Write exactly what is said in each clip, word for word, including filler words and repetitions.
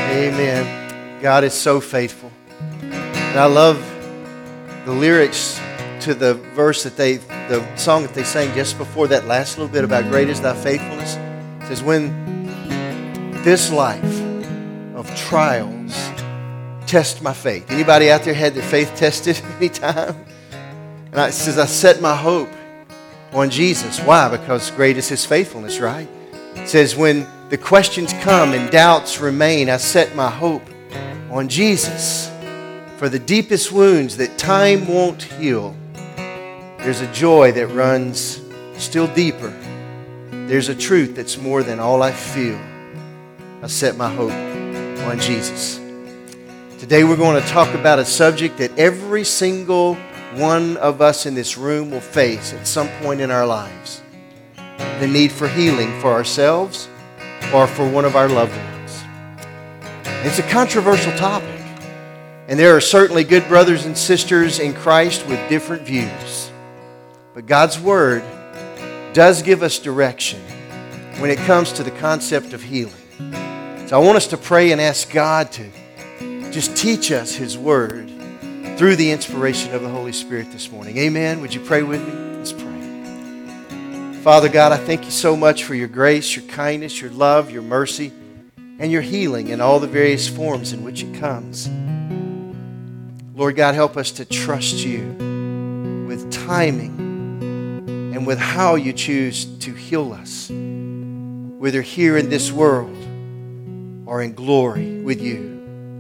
Amen. God is so faithful. And I love the lyrics to the verse that they, the song that they sang just before that last little bit about great is thy faithfulness. It says, when this life of trials test my faith. Anybody out there had their faith tested any time? And I, it says, I set my hope on Jesus. Why? Because great is His faithfulness, right? It says, when the questions come and doubts remain, I set my hope on Jesus. For the deepest wounds that time won't heal, there's a joy that runs still deeper. There's a truth that's more than all I feel. I set my hope on Jesus. Today we're going to talk about a subject that every single one of us in this room will face at some point in our lives. The need for healing for ourselves or for one of our loved ones. It's a controversial topic. And there are certainly good brothers and sisters in Christ with different views. But God's Word does give us direction when it comes to the concept of healing. So I want us to pray and ask God to just teach us His Word through the inspiration of the Holy Spirit this morning. Amen. Would you pray with me? Let's pray. Father God, I thank You so much for Your grace, Your kindness, Your love, Your mercy, and Your healing in all the various forms in which it comes. Lord God, help us to trust You with timing and with how You choose to heal us, whether here in this world or in glory with You.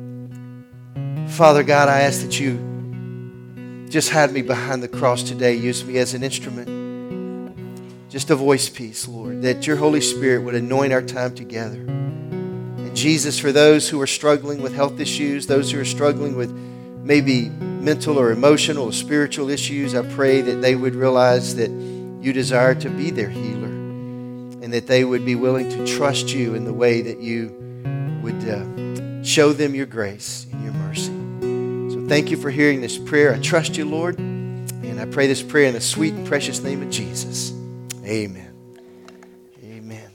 Father God, I ask that You just hide me behind the cross today. Use me as an instrument, just a voice piece, Lord, that Your Holy Spirit would anoint our time together. And Jesus, for those who are struggling with health issues, those who are struggling with maybe mental or emotional or spiritual issues, I pray that they would realize that You desire to be their healer and that they would be willing to trust You in the way that You would uh, show them Your grace and Your mercy. So thank You for hearing this prayer. I trust You, Lord, and I pray this prayer in the sweet and precious name of Jesus. Amen. Amen.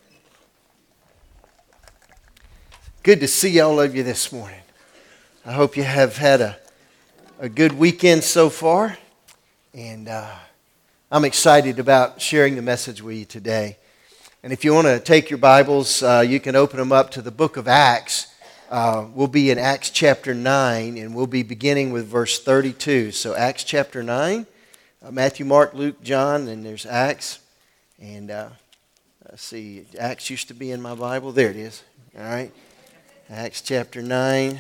Good to see all of you this morning. I hope you have had a, a good weekend so far, and uh, I'm excited about sharing the message with you today. And if you want to take your Bibles, uh, you can open them up to the book of Acts. Uh, we'll be in Acts chapter nine, and we'll be beginning with verse thirty-two. So Acts chapter nine, uh, Matthew, Mark, Luke, John, and there's Acts. And uh, let's see, Acts used to be in my Bible. There it is. All right. Acts chapter nine.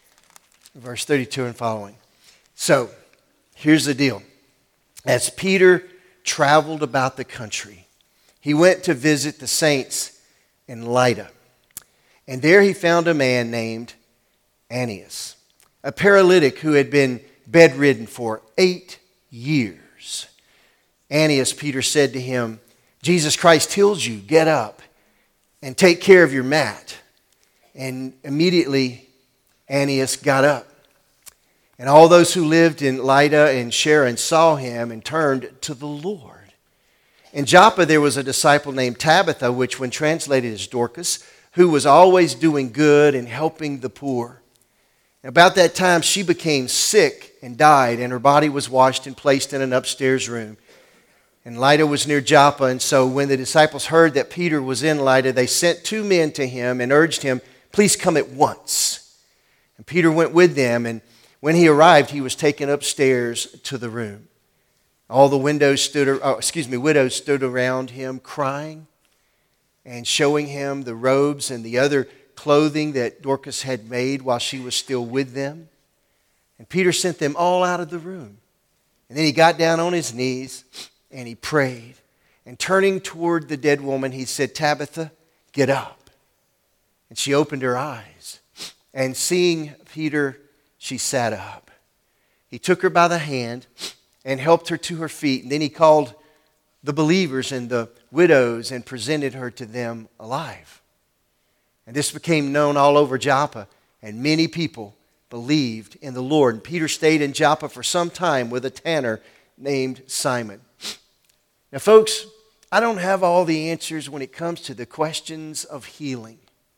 Verse thirty-two and following. So, here's the deal. As Peter traveled about the country, he went to visit the saints in Lydda. And there he found a man named Aeneas, a paralytic who had been bedridden for eight years. Aeneas, Peter said to him, Jesus Christ heals you. Get up and take care of your mat. And immediately Aeneas got up. And all those who lived in Lydda and Sharon saw him and turned to the Lord. In Joppa there was a disciple named Tabitha, which when translated is Dorcas, who was always doing good and helping the poor. About that time she became sick and died, and her body was washed and placed in an upstairs room. And Lydda was near Joppa, and so when the disciples heard that Peter was in Lydda, they sent two men to him and urged him, please come at once. And Peter went with them, and when he arrived, he was taken upstairs to the room. All the windows stood, oh, excuse me, widows stood around him crying and showing him the robes and the other clothing that Dorcas had made while she was still with them. And Peter sent them all out of the room. And then he got down on his knees and he prayed. And turning toward the dead woman, he said, Tabitha, get up. And she opened her eyes. And seeing Peter, she sat up. He took her by the hand and helped her to her feet. And then he called the believers and the widows and presented her to them alive. And this became known all over Joppa, and many people believed in the Lord. And Peter stayed in Joppa for some time with a tanner named Simon. Now, folks, I don't have all the answers when it comes to the questions of healing.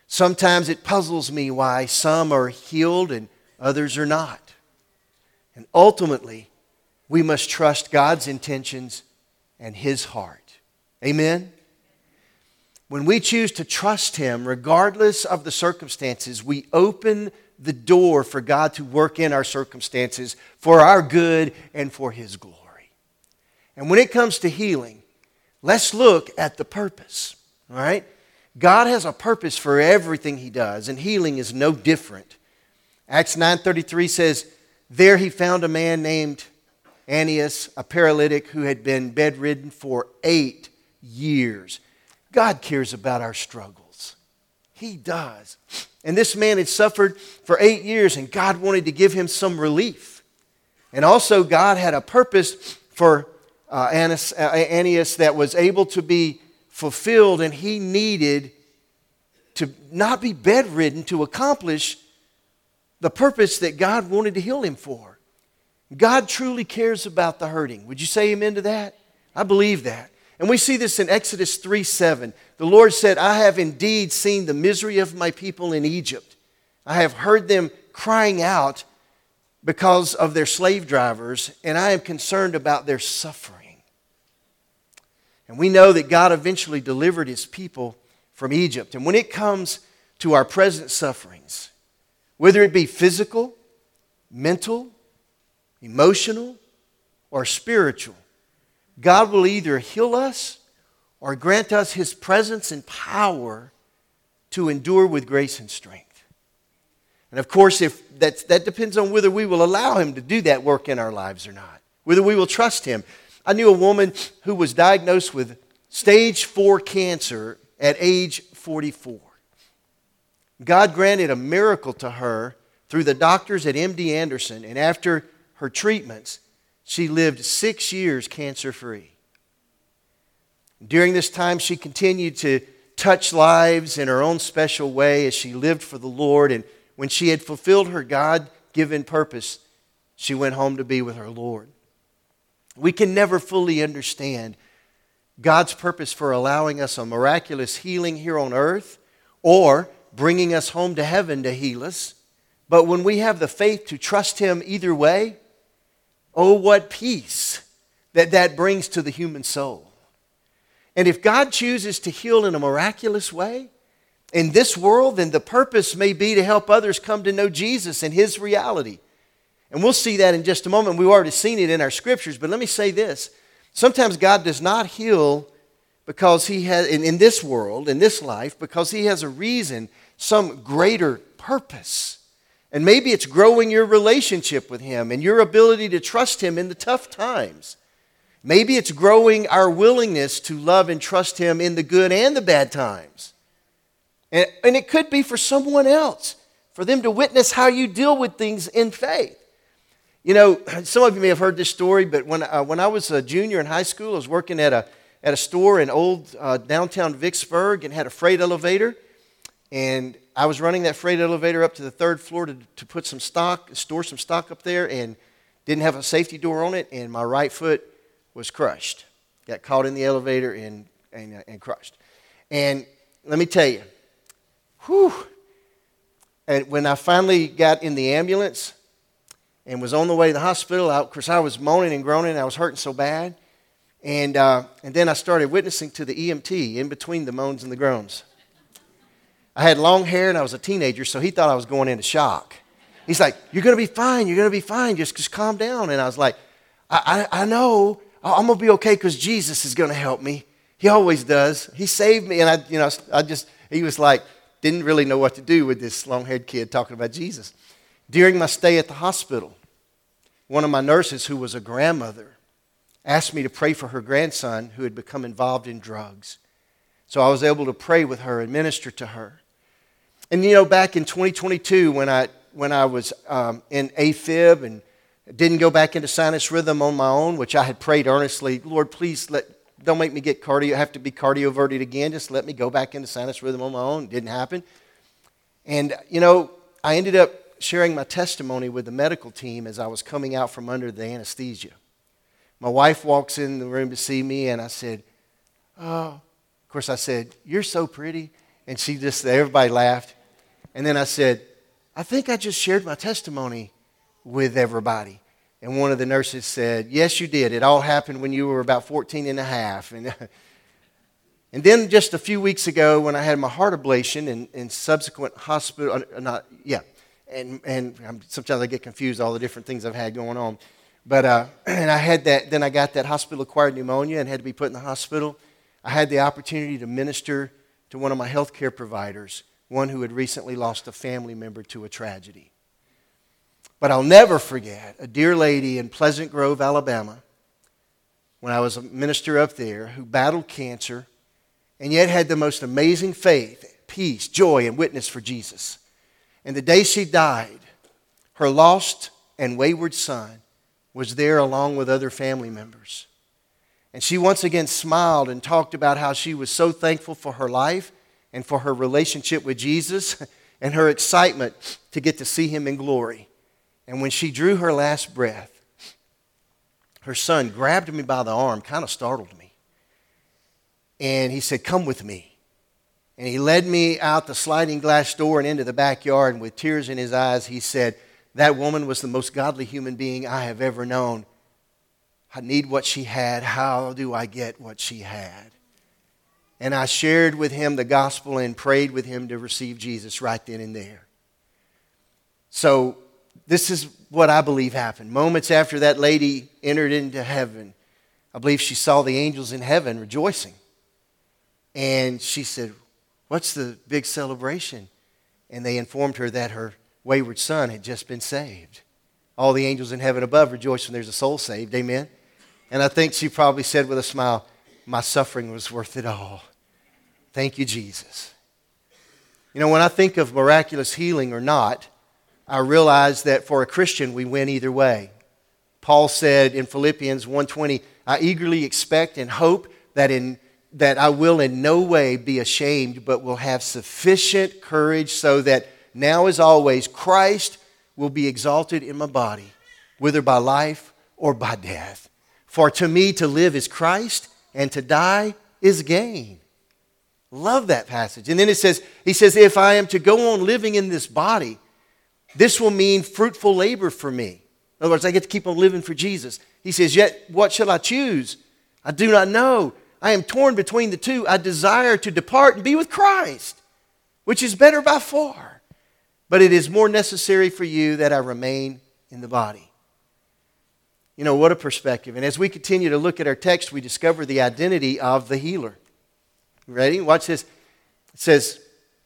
Sometimes it puzzles me why some are healed and others are not. And ultimately, we must trust God's intentions and His heart. Amen? When we choose to trust Him, regardless of the circumstances, we open the door for God to work in our circumstances for our good and for His glory. And when it comes to healing, let's look at the purpose. All right? God has a purpose for everything He does, and healing is no different. Acts nine thirty-three says, there he found a man named Aeneas, a paralytic who had been bedridden for eight years. God cares about our struggles. He does. And this man had suffered for eight years, and God wanted to give him some relief. And also God had a purpose for uh, Aeneas that was able to be fulfilled, and he needed to not be bedridden to accomplish the purpose that God wanted to heal him for. God truly cares about the hurting. Would you say amen to that? I believe that. And we see this in Exodus three seven. The Lord said, I have indeed seen the misery of my people in Egypt. I have heard them crying out because of their slave drivers, and I am concerned about their suffering. And we know that God eventually delivered His people from Egypt. And when it comes to our present sufferings, whether it be physical, mental, emotional, or spiritual, God will either heal us or grant us His presence and power to endure with grace and strength. And of course, if that, that depends on whether we will allow Him to do that work in our lives or not, whether we will trust Him. I knew a woman who was diagnosed with stage four cancer at age forty-four. God granted a miracle to her through the doctors at M D Anderson, and after her treatments, she lived six years cancer-free. During this time, she continued to touch lives in her own special way as she lived for the Lord, and when she had fulfilled her God-given purpose, she went home to be with her Lord. We can never fully understand God's purpose for allowing us a miraculous healing here on earth or bringing us home to heaven to heal us. But when we have the faith to trust Him either way, oh, what peace that that brings to the human soul. And if God chooses to heal in a miraculous way in this world, then the purpose may be to help others come to know Jesus and His reality. And we'll see that in just a moment. We've already seen it in our scriptures, but let me say this. Sometimes God does not heal because He has, in, in this world, in this life, because He has a reason, some greater purpose. And maybe it's growing your relationship with Him and your ability to trust Him in the tough times. Maybe it's growing our willingness to love and trust Him in the good and the bad times. And, and it could be for someone else, for them to witness how you deal with things in faith. You know, some of you may have heard this story, but when, uh, when I was a junior in high school, I was working at a, at a store in old uh, downtown Vicksburg and had a freight elevator. And I was running that freight elevator up to the third floor to, to put some stock, store some stock up there, and didn't have a safety door on it, and my right foot was crushed. Got caught in the elevator and, and, uh, and crushed. And let me tell you, whew, and when I finally got in the ambulance and was on the way to the hospital, I, of course I was moaning and groaning, I was hurting so bad. And, uh, and then I started witnessing to the E M T in between the moans and the groans. I had long hair and I was a teenager, so he thought I was going into shock. He's like, you're going to be fine, you're going to be fine, just, just calm down. And I was like, I, I, I know, I'm going to be okay because Jesus is going to help me. He always does. He saved me. And I, you know, I just, he was like, didn't really know what to do with this long-haired kid talking about Jesus. During my stay at the hospital, one of my nurses, who was a grandmother, asked me to pray for her grandson who had become involved in drugs. So I was able to pray with her and minister to her. And you know, back in twenty twenty-two, when I when I was um, in AFib and didn't go back into sinus rhythm on my own, which I had prayed earnestly, Lord, please let don't make me get cardio, have to be cardioverted again. Just let me go back into sinus rhythm on my own. It didn't happen. And you know, I ended up sharing my testimony with the medical team as I was coming out from under the anesthesia. My wife walks in the room to see me, and I said, oh, of course I said, you're so pretty. And she just, everybody laughed. And then I said, I think I just shared my testimony with everybody. And one of the nurses said, yes, you did. It all happened when you were about fourteen and a half. And, and then just a few weeks ago when I had my heart ablation and, and subsequent hospital, uh, not, yeah, and, and I'm, sometimes I get confused all the different things I've had going on. But uh, and I had that, then I got that hospital-acquired pneumonia and had to be put in the hospital. I had the opportunity to minister to one of my health care providers, one who had recently lost a family member to a tragedy. But I'll never forget a dear lady in Pleasant Grove, Alabama, when I was a minister up there, who battled cancer and yet had the most amazing faith, peace, joy, and witness for Jesus. And the day she died, her lost and wayward son was there along with other family members. And she once again smiled and talked about how she was so thankful for her life and for her relationship with Jesus and her excitement to get to see him in glory. And when she drew her last breath, her son grabbed me by the arm, kind of startled me. And he said, come with me. And he led me out the sliding glass door and into the backyard. And with tears in his eyes, he said, that woman was the most godly human being I have ever known. I need what she had. How do I get what she had? And I shared with him the gospel and prayed with him to receive Jesus right then and there. So this is what I believe happened. Moments after that lady entered into heaven, I believe she saw the angels in heaven rejoicing. And she said, what's the big celebration? And they informed her that her wayward son had just been saved. All the angels in heaven above rejoice when there's a soul saved. Amen? And I think she probably said with a smile, my suffering was worth it all. Thank you, Jesus. You know, when I think of miraculous healing or not, I realize that for a Christian, we win either way. Paul said in Philippians one twenty, I eagerly expect and hope that in that I will in no way be ashamed, but will have sufficient courage so that now as always, Christ will be exalted in my body, whether by life or by death. For to me to live is Christ, and to die is gain. Love that passage. And then it says, he says, if I am to go on living in this body, this will mean fruitful labor for me. In other words, I get to keep on living for Jesus. He says, yet what shall I choose? I do not know. I am torn between the two. I desire to depart and be with Christ, which is better by far. But it is more necessary for you that I remain in the body. You know, what a perspective. And as we continue to look at our text, we discover the identity of the healer. Ready? Watch this. It says,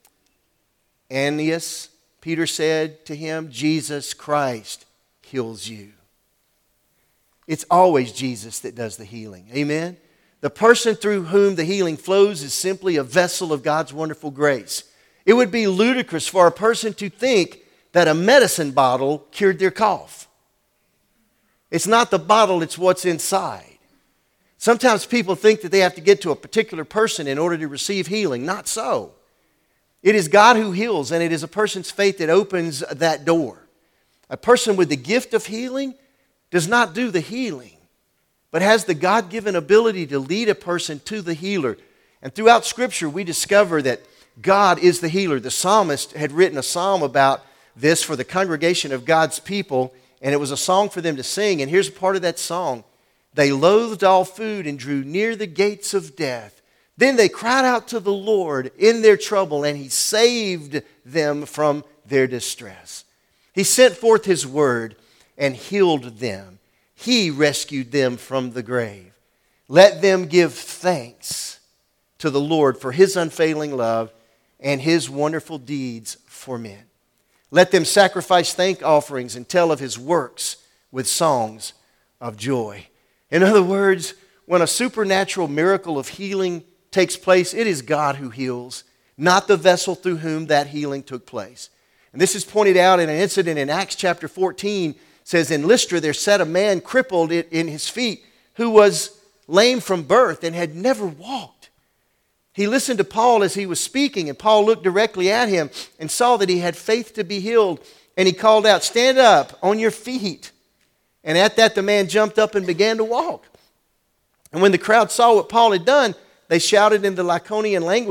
Aeneas, Peter said to him, Jesus Christ heals you. It's always Jesus that does the healing. Amen? The person through whom the healing flows is simply a vessel of God's wonderful grace. It would be ludicrous for a person to think that a medicine bottle cured their cough. It's not the bottle, it's what's inside. Sometimes people think that they have to get to a particular person in order to receive healing. Not so. It is God who heals, and it is a person's faith that opens that door. A person with the gift of healing does not do the healing, but has the God-given ability to lead a person to the healer. And throughout Scripture, we discover that God is the healer. The psalmist had written a psalm about this for the congregation of God's people, and it was a song for them to sing. And here's a part of that song. They loathed all food and drew near the gates of death. Then they cried out to the Lord in their trouble, and He saved them from their distress. He sent forth His word and healed them. He rescued them from the grave. Let them give thanks to the Lord for His unfailing love and His wonderful deeds for men. Let them sacrifice thank offerings and tell of His works with songs of joy. In other words, when a supernatural miracle of healing takes place, it is God who heals, not the vessel through whom that healing took place. And this is pointed out in an incident in Acts chapter fourteen. It says, in Lystra there sat a man crippled in his feet who was lame from birth and had never walked. He listened to Paul as he was speaking, and Paul looked directly at him and saw that he had faith to be healed. And he called out, stand up on your feet. And at that the man jumped up and began to walk. And when the crowd saw what Paul had done, they shouted in the Lycaonian language,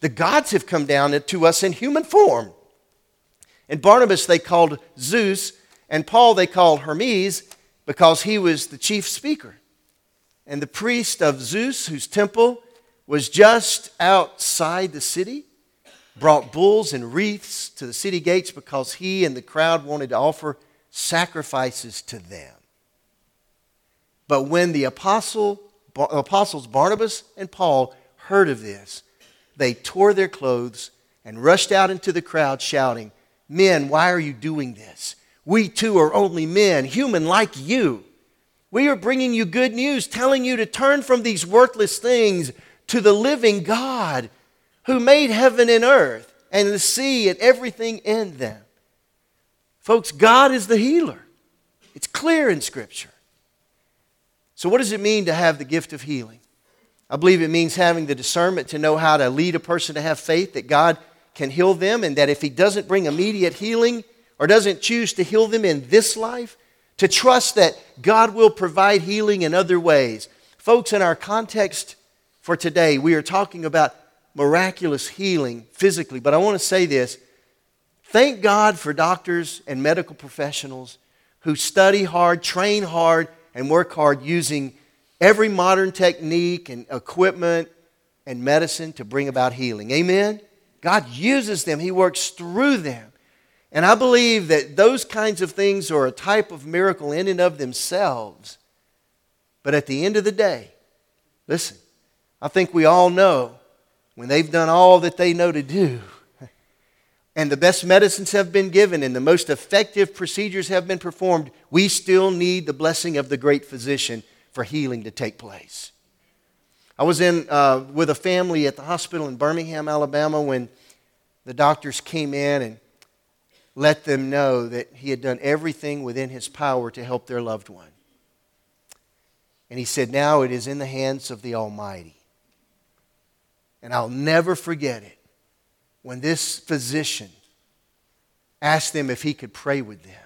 The gods have come down to us in human form. And Barnabas they called Zeus, and Paul they called Hermes because he was the chief speaker. And the priest of Zeus, whose temple was just outside the city, brought bulls and wreaths to the city gates because he and the crowd wanted to offer sacrifices to them. But when the apostle, apostles Barnabas and Paul heard of this, they tore their clothes and rushed out into the crowd shouting, "Men, why are you doing this? We too are only men, human like you. We are bringing you good news, telling you to turn from these worthless things to the living God who made heaven and earth and the sea and everything in them." Folks, God is the healer. It's clear in Scripture. So what does it mean to have the gift of healing? I believe it means having the discernment to know how to lead a person to have faith that God can heal them, and that if He doesn't bring immediate healing or doesn't choose to heal them in this life, to trust that God will provide healing in other ways. Folks, in our context for today, we are talking about miraculous healing physically, but I want to say this. Thank God for doctors and medical professionals who study hard, train hard, and work hard using every modern technique and equipment and medicine to bring about healing. Amen? God uses them. He works through them. And I believe that those kinds of things are a type of miracle in and of themselves. But at the end of the day, listen, I think we all know when they've done all that they know to do, and the best medicines have been given and the most effective procedures have been performed, we still need the blessing of the great physician for healing to take place. I was in uh, with a family at the hospital in Birmingham, Alabama, when the doctors came in and let them know that he had done everything within his power to help their loved one. And he said, now it is in the hands of the Almighty. And I'll never forget it when this physician asked them if he could pray with them.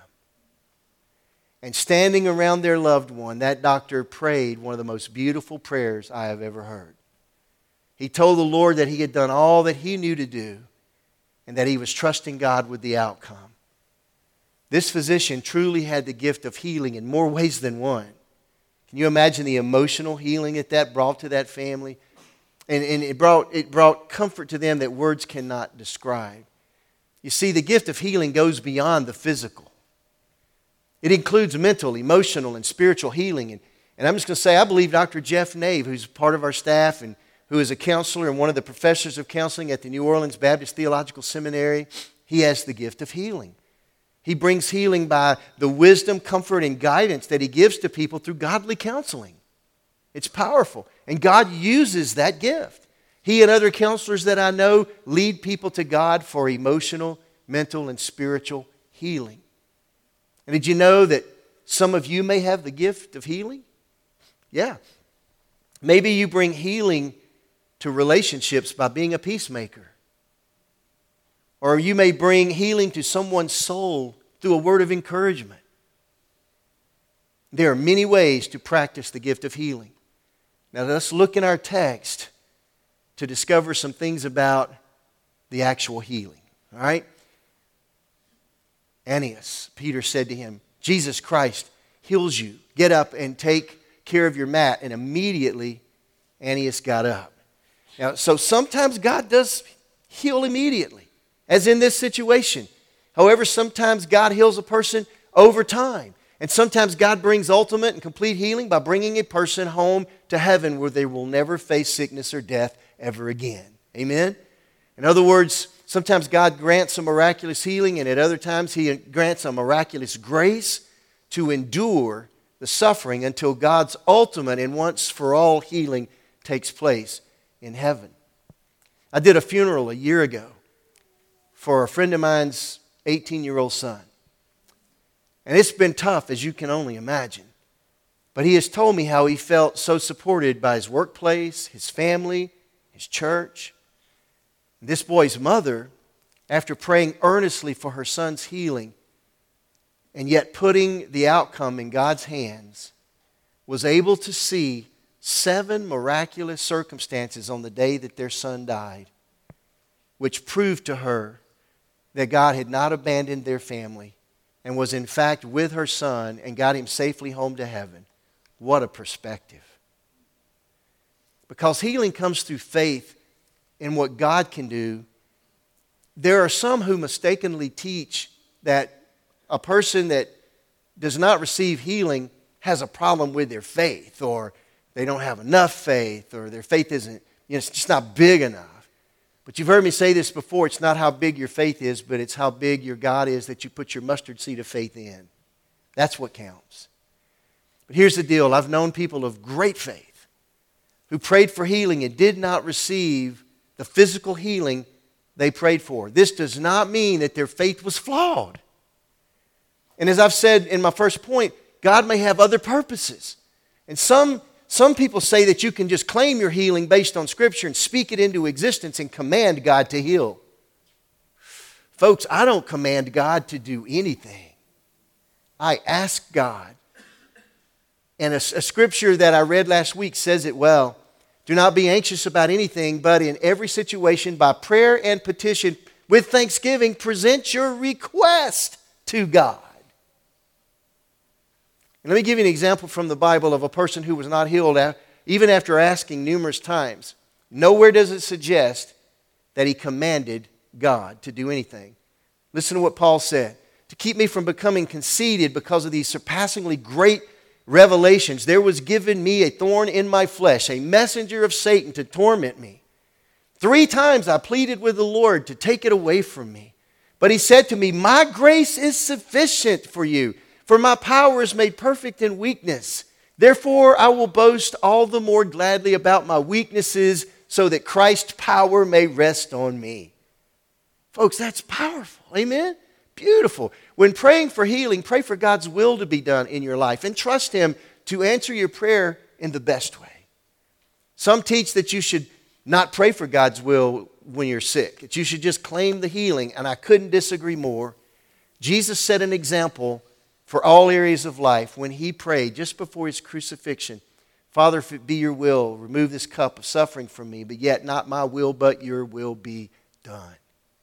And standing around their loved one, that doctor prayed one of the most beautiful prayers I have ever heard. He told the Lord that he had done all that he knew to do and that he was trusting God with the outcome. This physician truly had the gift of healing in more ways than one. Can you imagine the emotional healing that that brought to that family? And, and it brought, it brought comfort to them that words cannot describe. You see, the gift of healing goes beyond the physical. It includes mental, emotional, and spiritual healing. And, and I'm just going to say, I believe Doctor Jeff Nave, who's part of our staff and who is a counselor and one of the professors of counseling at the New Orleans Baptist Theological Seminary, he has the gift of healing. He brings healing by the wisdom, comfort, and guidance that he gives to people through godly counseling. It's powerful. And God uses that gift. He and other counselors that I know lead people to God for emotional, mental, and spiritual healing. And did you know that some of you may have the gift of healing? Yeah. Maybe you bring healing to relationships by being a peacemaker. Or you may bring healing to someone's soul through a word of encouragement. There are many ways to practice the gift of healing. Now let's look in our text to discover some things about the actual healing. All right? Aeneas, Peter said to him, Jesus Christ heals you. Get up and take care of your mat. And immediately Aeneas got up. Now, so sometimes God does heal immediately, as in this situation. However, sometimes God heals a person over time. And sometimes God brings ultimate and complete healing by bringing a person home to heaven where they will never face sickness or death ever again. Amen? In other words, sometimes God grants a miraculous healing, and at other times He grants a miraculous grace to endure the suffering until God's ultimate and once for all healing takes place in heaven. I did a funeral a year ago for a friend of mine's eighteen-year-old son. And it's been tough, as you can only imagine. But he has told me how he felt so supported by his workplace, his family, his church. This boy's mother, after praying earnestly for her son's healing, and yet putting the outcome in God's hands, was able to see seven miraculous circumstances on the day that their son died. which proved to her that God had not abandoned their family and was in fact with her son and got him safely home to heaven. What a perspective. Because healing comes through faith in what God can do. There are some who mistakenly teach that a person that does not receive healing has a problem with their faith, or they don't have enough faith, or their faith isn't, you know, it's just not big enough. But you've heard me say this before, it's not how big your faith is, but it's how big your God is that you put your mustard seed of faith in. That's what counts. But here's the deal. I've known people of great faith who prayed for healing and did not receive the physical healing they prayed for. This does not mean that their faith was flawed. And as I've said in my first point, God may have other purposes. And some, some people say that you can just claim your healing based on Scripture and speak it into existence and command God to heal. Folks, I don't command God to do anything. I ask God. And a, a scripture that I read last week says it well. Do not be anxious about anything, but in every situation, by prayer and petition, with thanksgiving, present your request to God. And let me give you an example from the Bible of a person who was not healed even after asking numerous times. Nowhere does it suggest that he commanded God to do anything. Listen to what Paul said. To keep me from becoming conceited because of these surpassingly great revelations, there was given me a thorn in my flesh, a messenger of Satan to torment me. Three times I pleaded with the Lord to take it away from me. But he said to me, my grace is sufficient for you, for my power is made perfect in weakness. Therefore I will boast all the more gladly about my weaknesses, so that Christ's power may rest on me. Folks, that's powerful. Amen? Beautiful. When praying for healing, pray for God's will to be done in your life and trust Him to answer your prayer in the best way. Some teach that you should not pray for God's will when you're sick, that you should just claim the healing, and I couldn't disagree more. Jesus set an example for all areas of life when He prayed just before His crucifixion. Father, if it be your will, remove this cup of suffering from me, but yet not my will, but your will be done.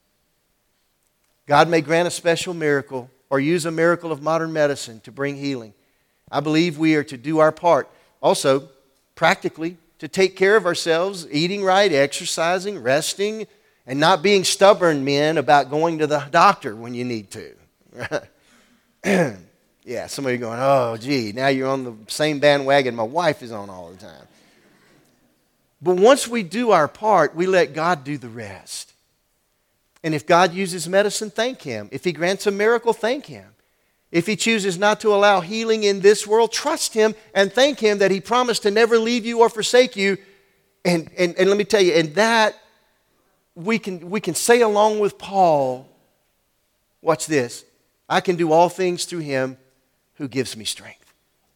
God may grant a special miracle or use a miracle of modern medicine to bring healing. I believe we are to do our part. Also, practically, to take care of ourselves, eating right, exercising, resting, and not being stubborn men about going to the doctor when you need to. Yeah, some of you are going, oh, gee, now you're on the same bandwagon my wife is on all the time. But once we do our part, we let God do the rest. And if God uses medicine, thank Him. If He grants a miracle, thank Him. If He chooses not to allow healing in this world, trust Him and thank Him that He promised to never leave you or forsake you. And, and, and let me tell you, and that we can, we can say along with Paul, watch this, I can do all things through Him who gives me strength.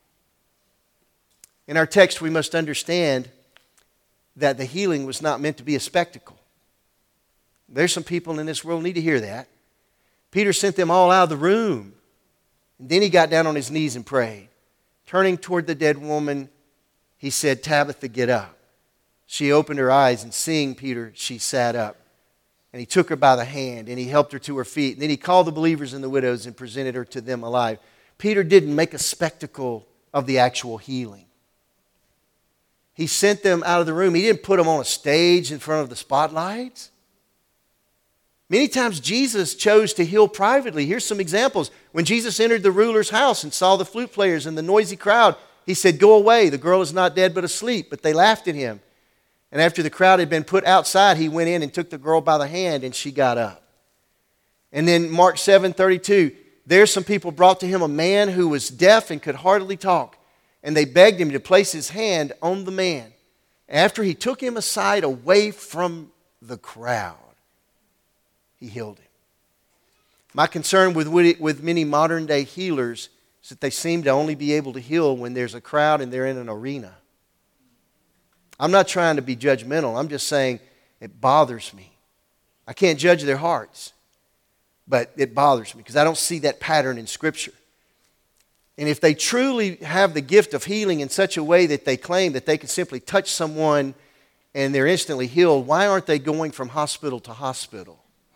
In our text, we must understand that the healing was not meant to be a spectacle. There's some people in this world who need to hear that. Peter sent them all out of the room. And then he got down on his knees and prayed. Turning toward the dead woman, he said, Tabitha, get up. She opened her eyes, and seeing Peter, she sat up. And he took her by the hand, and he helped her to her feet. And then he called the believers and the widows and presented her to them alive. Peter didn't make a spectacle of the actual healing. He sent them out of the room. He didn't put them on a stage in front of the spotlights. Many times Jesus chose to heal privately. Here's some examples. When Jesus entered the ruler's house and saw the flute players and the noisy crowd, He said, go away, the girl is not dead but asleep. But they laughed at Him. And after the crowd had been put outside, He went in and took the girl by the hand, and she got up. And then Mark seven thirty-two, there's some people brought to Him a man who was deaf and could hardly talk. And they begged Him to place His hand on the man. After He took him aside away from the crowd, He healed him. My concern with, with many modern day healers is that they seem to only be able to heal when there's a crowd and they're in an arena. I'm not trying to be judgmental. I'm just saying it bothers me. I can't judge their hearts, but it bothers me because I don't see that pattern in Scripture. And if they truly have the gift of healing in such a way that they claim that they can simply touch someone and they're instantly healed, why aren't they going from hospital to hospital?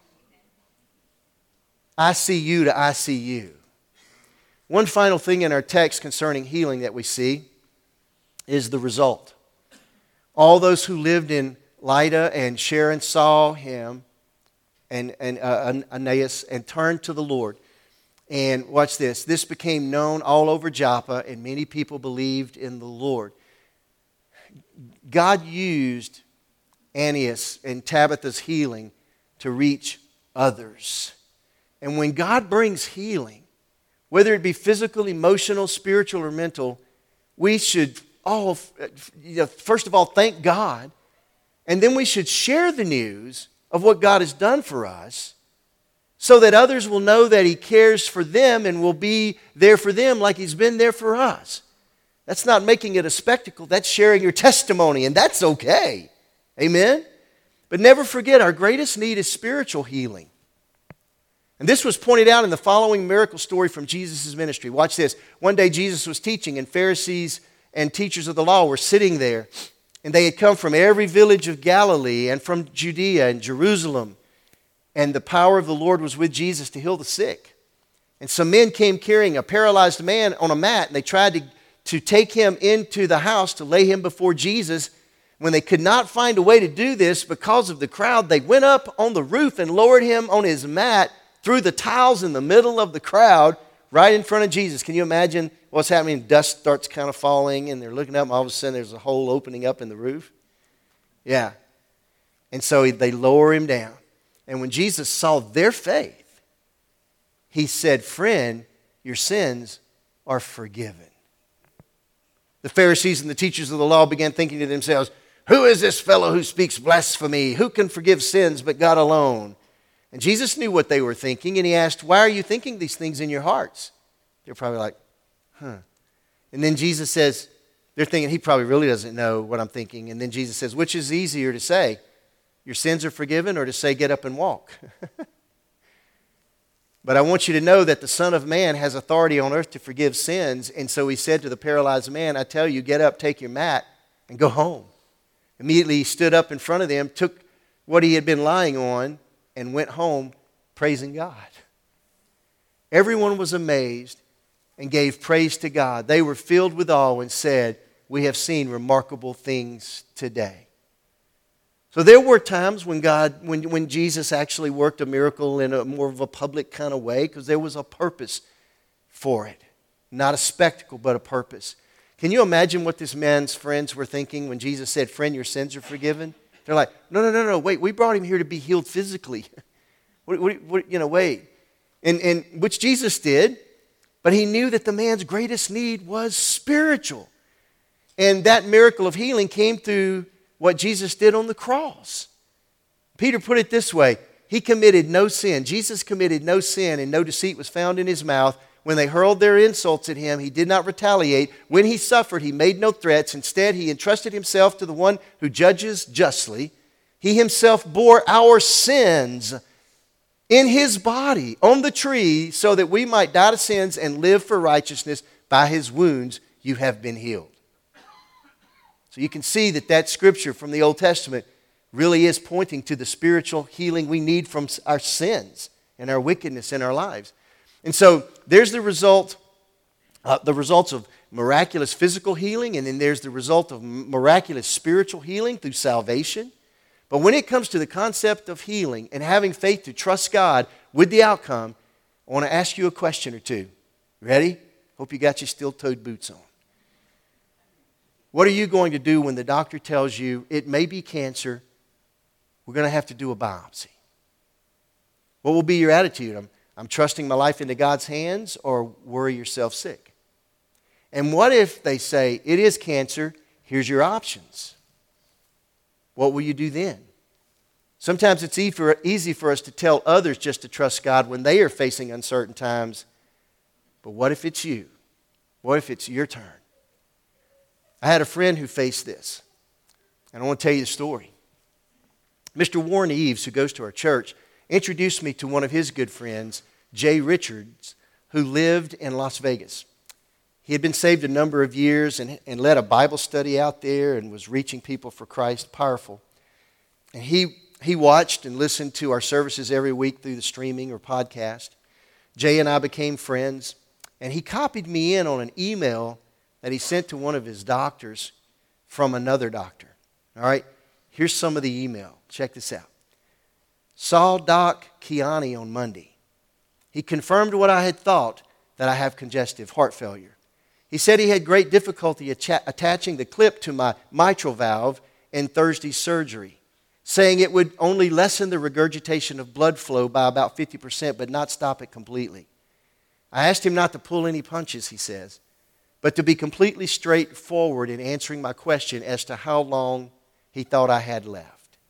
I C U to I C U. One final thing in our text concerning healing that we see is the result. All those who lived in Lydda and Sharon saw him and, and uh, Aeneas and turned to the Lord. And watch this. This became known all over Joppa, and many people believed in the Lord. God used Aeneas and Tabitha's healing to reach others. And when God brings healing, whether it be physical, emotional, spiritual, or mental, we should all, you know, first of all, thank God. And then we should share the news of what God has done for us so that others will know that He cares for them and will be there for them like He's been there for us. That's not making it a spectacle. That's sharing your testimony, and that's okay. Amen? But never forget, our greatest need is spiritual healing. And this was pointed out in the following miracle story from Jesus' ministry. Watch this. One day Jesus was teaching, and Pharisees and teachers of the law were sitting there. And they had come from every village of Galilee and from Judea and Jerusalem. And the power of the Lord was with Jesus to heal the sick. And some men came carrying a paralyzed man on a mat, and they tried to, to take him into the house to lay him before Jesus. When they could not find a way to do this because of the crowd, they went up on the roof and lowered him on his mat through the tiles in the middle of the crowd, right in front of Jesus. Can you imagine what's happening? Dust starts kind of falling, and they're looking up, and all of a sudden there's a hole opening up in the roof. Yeah. And so they lower him down. And when Jesus saw their faith, He said, "Friend, your sins are forgiven." The Pharisees and the teachers of the law began thinking to themselves, "Who is this fellow who speaks blasphemy? Who can forgive sins but God alone?" And Jesus knew what they were thinking, and He asked, "Why are you thinking these things in your hearts?" They're probably like, huh. And then Jesus says, they're thinking, He probably really doesn't know what I'm thinking. And then Jesus says, which is easier to say, your sins are forgiven, or to say, get up and walk? But I want you to know that the Son of Man has authority on earth to forgive sins. And so He said to the paralyzed man, I tell you, get up, take your mat, and go home. Immediately He stood up in front of them, took what he had been lying on, and went home praising God. Everyone was amazed and gave praise to God. They were filled with awe and said, we have seen remarkable things today. So there were times when God, when, when Jesus actually worked a miracle in a more of a public kind of way, because there was a purpose for it. Not a spectacle, but a purpose. Can you imagine what this man's friends were thinking when Jesus said, friend, your sins are forgiven? They're like, no, no, no, no, wait, we brought him here to be healed physically. what, what, what, you know, wait. And, and which Jesus did, but He knew that the man's greatest need was spiritual. And that miracle of healing came through what Jesus did on the cross. Peter put it this way, He committed no sin. Jesus committed no sin, and no deceit was found in His mouth. When they hurled their insults at Him, He did not retaliate. When He suffered, He made no threats. Instead, He entrusted Himself to the one who judges justly. He Himself bore our sins in His body on the tree so that we might die to sins and live for righteousness. By His wounds you have been healed. So you can see that that scripture from the Old Testament really is pointing to the spiritual healing we need from our sins and our wickedness in our lives. And so there's the result, uh, the results of miraculous physical healing, and then there's the result of miraculous spiritual healing through salvation. But when it comes to the concept of healing and having faith to trust God with the outcome, I want to ask you a question or two. Ready? Hope you got your steel-toed boots on. What are you going to do when the doctor tells you it may be cancer, we're going to have to do a biopsy? What will be your attitude? I'm, I'm trusting my life into God's hands, or worry yourself sick? And what if they say, it is cancer, here's your options? What will you do then? Sometimes it's easy for us to tell others just to trust God when they are facing uncertain times. But what if it's you? What if it's your turn? I had a friend who faced this, and I want to tell you the story. Mister Warren Eves, who goes to our church, introduced me to one of his good friends, Jay Richards, who lived in Las Vegas. He had been saved a number of years and, and led a Bible study out there and was reaching people for Christ. Powerful. And he, he watched and listened to our services every week through the streaming or podcast. Jay and I became friends. And he copied me in on an email that he sent to one of his doctors from another doctor. All right? Here's some of the email. Check this out. Saw Doc Kiani on Monday. He confirmed what I had thought, that I have congestive heart failure. He said he had great difficulty atta- attaching the clip to my mitral valve in Thursday's surgery, saying it would only lessen the regurgitation of blood flow by about fifty percent, but not stop it completely. I asked him not to pull any punches, he says, but to be completely straightforward in answering my question as to how long he thought I had left.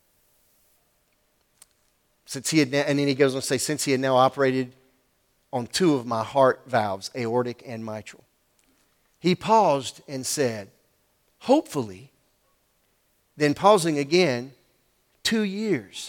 Since he had, and then he goes on to say, since he had now operated on two of my heart valves, aortic and mitral. He paused and said, hopefully, then pausing again, two years.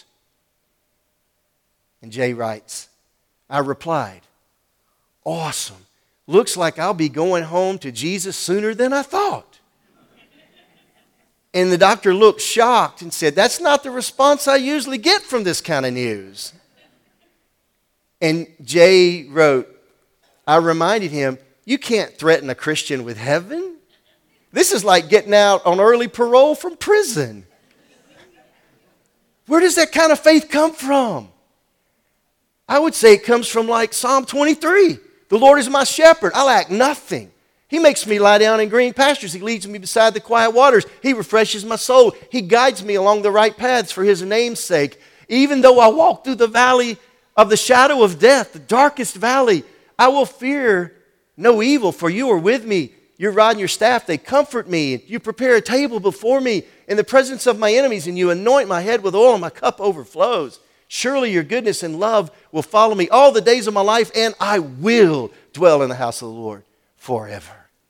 And Jay writes, I replied, awesome. Looks like I'll be going home to Jesus sooner than I thought. And the doctor looked shocked and said, that's not the response I usually get from this kind of news. And Jay wrote, I reminded him, you can't threaten a Christian with heaven. This is like getting out on early parole from prison. Where does that kind of faith come from? I would say it comes from like Psalm twenty-three. The Lord is my shepherd. I lack nothing. He makes me lie down in green pastures. He leads me beside the quiet waters. He refreshes my soul. He guides me along the right paths for His name's sake. Even though I walk through the valley of the shadow of death, the darkest valley, I will fear no evil, for you are with me. Your rod and your staff, they comfort me. You prepare a table before me in the presence of my enemies, and you anoint my head with oil, and my cup overflows. Surely your goodness and love will follow me all the days of my life, and I will dwell in the house of the Lord forever.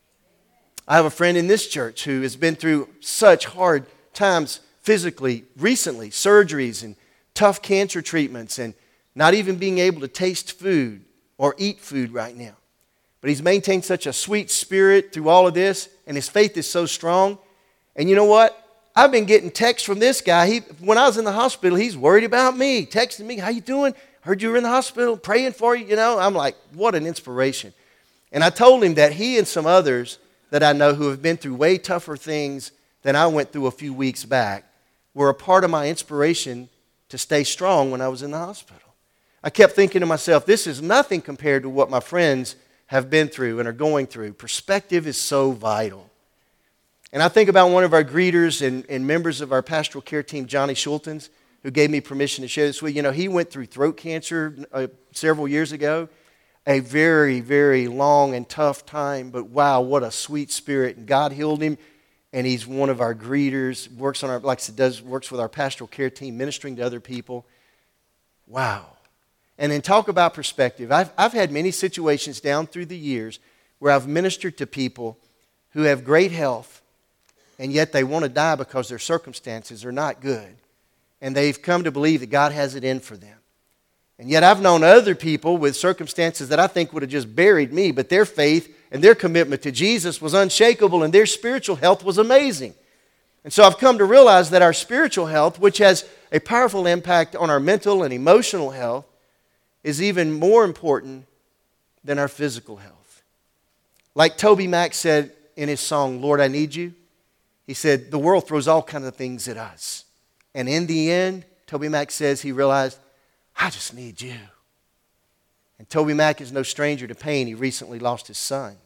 I have a friend in this church who has been through such hard times physically, recently, surgeries and tough cancer treatments, and not even being able to taste food or eat food right now. But he's maintained such a sweet spirit through all of this, and his faith is so strong. And you know what? I've been getting texts from this guy. He, when I was in the hospital, he's worried about me, texting me, how you doing? Heard you were in the hospital, praying for you. You know, I'm like, what an inspiration. And I told him that he and some others that I know who have been through way tougher things than I went through a few weeks back were a part of my inspiration to stay strong when I was in the hospital. I kept thinking to myself, this is nothing compared to what my friends have been through and are going through. Perspective is so vital. And I think about one of our greeters and, and members of our pastoral care team, Johnny Schultens, who gave me permission to share this with you. You know, he went through throat cancer uh, several years ago. A very, very long and tough time, but wow, what a sweet spirit. And God healed him, and he's one of our greeters, works on our, like I said, does, works with our pastoral care team, ministering to other people. Wow. And then talk about perspective. I've, I've had many situations down through the years where I've ministered to people who have great health, and yet they want to die because their circumstances are not good. And they've come to believe that God has it in for them. And yet I've known other people with circumstances that I think would have just buried me, but their faith and their commitment to Jesus was unshakable, and their spiritual health was amazing. And so I've come to realize that our spiritual health, which has a powerful impact on our mental and emotional health, is even more important than our physical health. Like Toby Mac said in his song, Lord, I Need You, he said, the world throws all kinds of things at us. And in the end, Toby Mac says he realized, I just need you. And Toby Mac is no stranger to pain. He recently lost his son.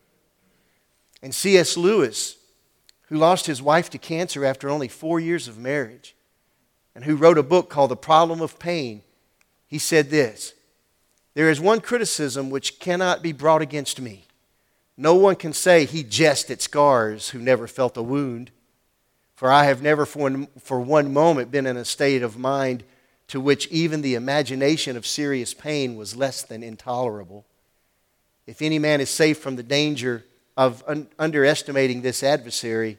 And C S Lewis, who lost his wife to cancer after only four years of marriage, and who wrote a book called The Problem of Pain, he said this, there is one criticism which cannot be brought against me. No one can say he jests at scars who never felt a wound. For I have never for one, for one moment been in a state of mind to which even the imagination of serious pain was less than intolerable. If any man is safe from the danger of un- underestimating this adversary,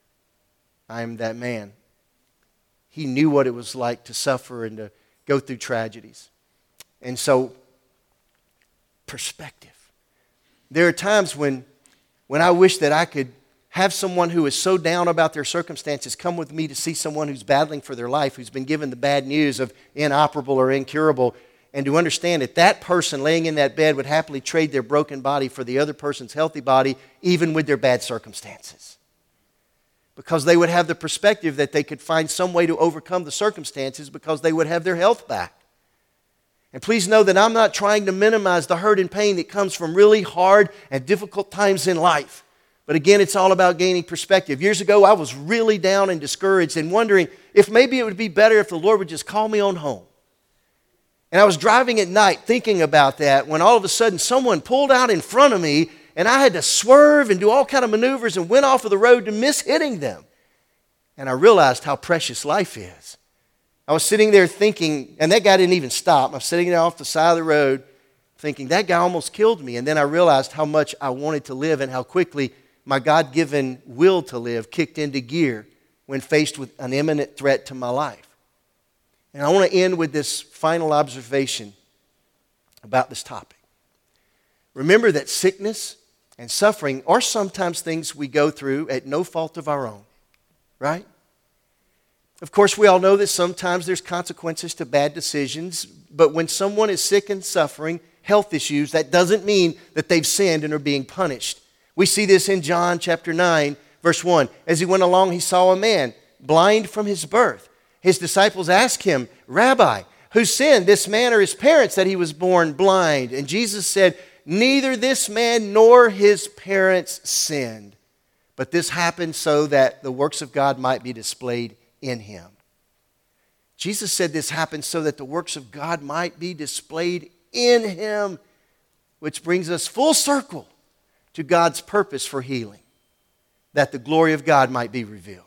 I am that man. He knew what it was like to suffer and to go through tragedies. And so, perspective. There are times when when I wish that I could have someone who is so down about their circumstances come with me to see someone who's battling for their life, who's been given the bad news of inoperable or incurable, and to understand that that person laying in that bed would happily trade their broken body for the other person's healthy body, even with their bad circumstances. Because they would have the perspective that they could find some way to overcome the circumstances because they would have their health back. And please know that I'm not trying to minimize the hurt and pain that comes from really hard and difficult times in life. But again, it's all about gaining perspective. Years ago, I was really down and discouraged and wondering if maybe it would be better if the Lord would just call me on home. And I was driving at night thinking about that when all of a sudden someone pulled out in front of me and I had to swerve and do all kind of maneuvers and went off of the road to miss hitting them. And I realized how precious life is. I was sitting there thinking, and that guy didn't even stop. I was sitting there off the side of the road thinking, that guy almost killed me. And then I realized how much I wanted to live and how quickly my God-given will to live kicked into gear when faced with an imminent threat to my life. And I want to end with this final observation about this topic. Remember that sickness and suffering are sometimes things we go through at no fault of our own, right? Of course, we all know that sometimes there's consequences to bad decisions, but when someone is sick and suffering health issues, that doesn't mean that they've sinned and are being punished. We see this in John chapter nine, verse one. As he went along, he saw a man blind from his birth. His disciples asked him, Rabbi, who sinned, this man or his parents, that he was born blind? And Jesus said, neither this man nor his parents sinned, but this happened so that the works of God might be displayed in him. Jesus said this happened so that the works of God might be displayed in him, which brings us full circle to God's purpose for healing, that the glory of God might be revealed.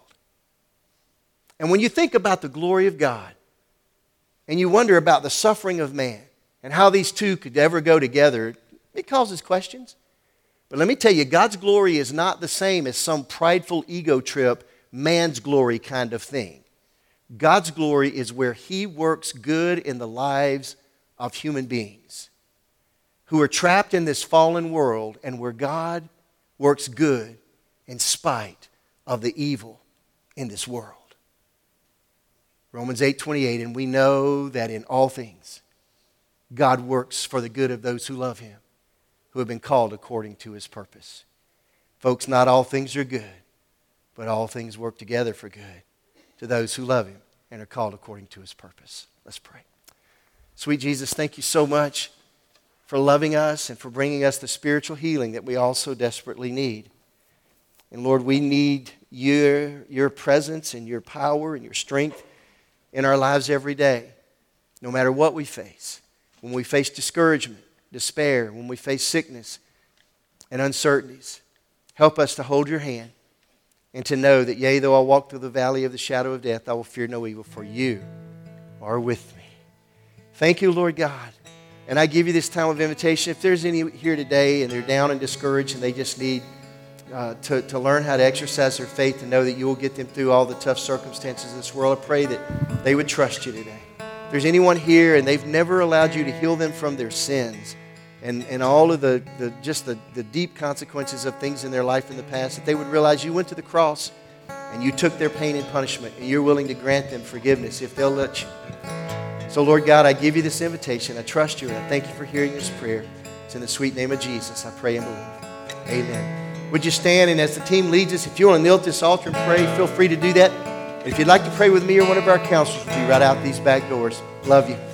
And when you think about the glory of God, and you wonder about the suffering of man, and how these two could ever go together, it causes questions. But let me tell you, God's glory is not the same as some prideful ego trip, man's glory kind of thing. God's glory is where He works good in the lives of human beings who are trapped in this fallen world, and where God works good in spite of the evil in this world. Romans eight twenty-eight, and we know that in all things God works for the good of those who love Him, who have been called according to His purpose. Folks, not all things are good, but all things work together for good to those who love Him and are called according to His purpose. Let's pray. Sweet Jesus, thank you so much for loving us and for bringing us the spiritual healing that we all so desperately need. And Lord, we need your, your presence and your power and your strength in our lives every day, no matter what we face. When we face discouragement, despair, when we face sickness and uncertainties, help us to hold your hand and to know that, yea, though I walk through the valley of the shadow of death, I will fear no evil, for you are with me. Thank you, Lord God. And I give you this time of invitation. If there's any here today and they're down and discouraged and they just need uh, to, to learn how to exercise their faith and know that you will get them through all the tough circumstances of this world, I pray that they would trust you today. If there's anyone here and they've never allowed you to heal them from their sins and, and all of the, the just the, the deep consequences of things in their life in the past, that they would realize you went to the cross and you took their pain and punishment, and you're willing to grant them forgiveness if they'll let you. So, Lord God, I give you this invitation. I trust you, and I thank you for hearing this prayer. It's in the sweet name of Jesus I pray and believe. Amen. Would you stand, and as the team leads us, if you want to kneel at this altar and pray, feel free to do that. If you'd like to pray with me or one of our counselors, we'll be right out these back doors. Love you.